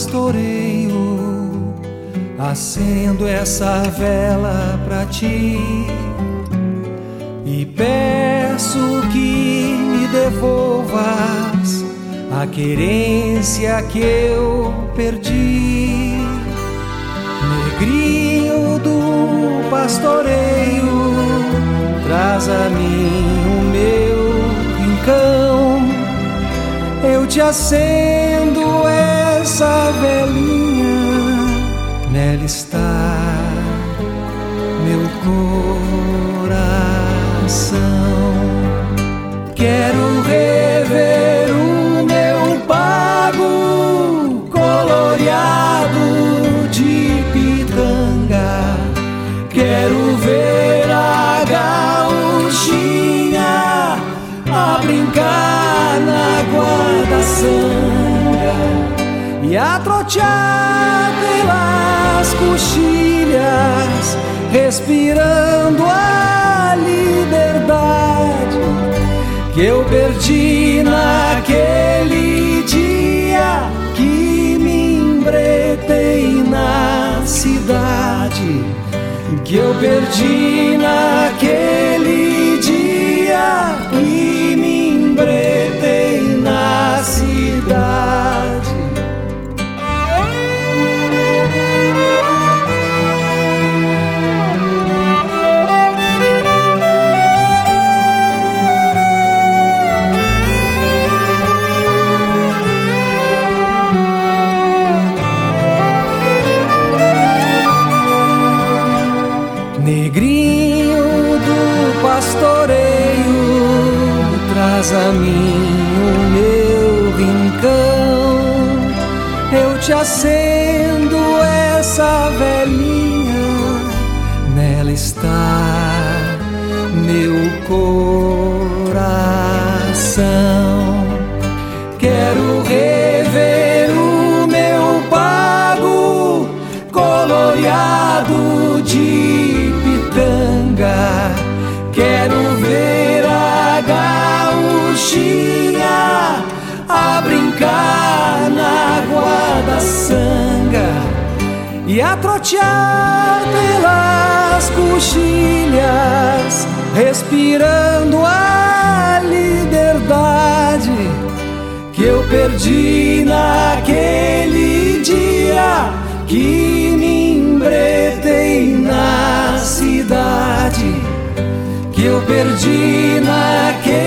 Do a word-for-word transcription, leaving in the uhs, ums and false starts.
pastoreio, acendo essa vela pra ti e peço que me devolvas a querência que eu perdi. Negrinho do pastoreio, traz a mim o meu rincão. Eu te acendo essa velinha, nela está meu coração. Quero rever o meu pago coloreado de pitanga. Quero ver a gauchinha a brincar na água da sanga e a trotear pelas coxilhas, respirando a liberdade que eu perdi naquele dia que me embretei na cidade, que eu perdi naquele dia que me embretei na cidade. Negrinho do pastoreio, traz a mim o meu rincão. Eu te acendo essa velinha, nela está meu coração. Quero rever o meu pago coloreado de pitanga. Quero ver a gauchinha a brincar na água da sanga e a trotear pelas coxilhas, respirando a liberdade que eu perdi naquele dia que me embretei na cidade, que eu perdi naquele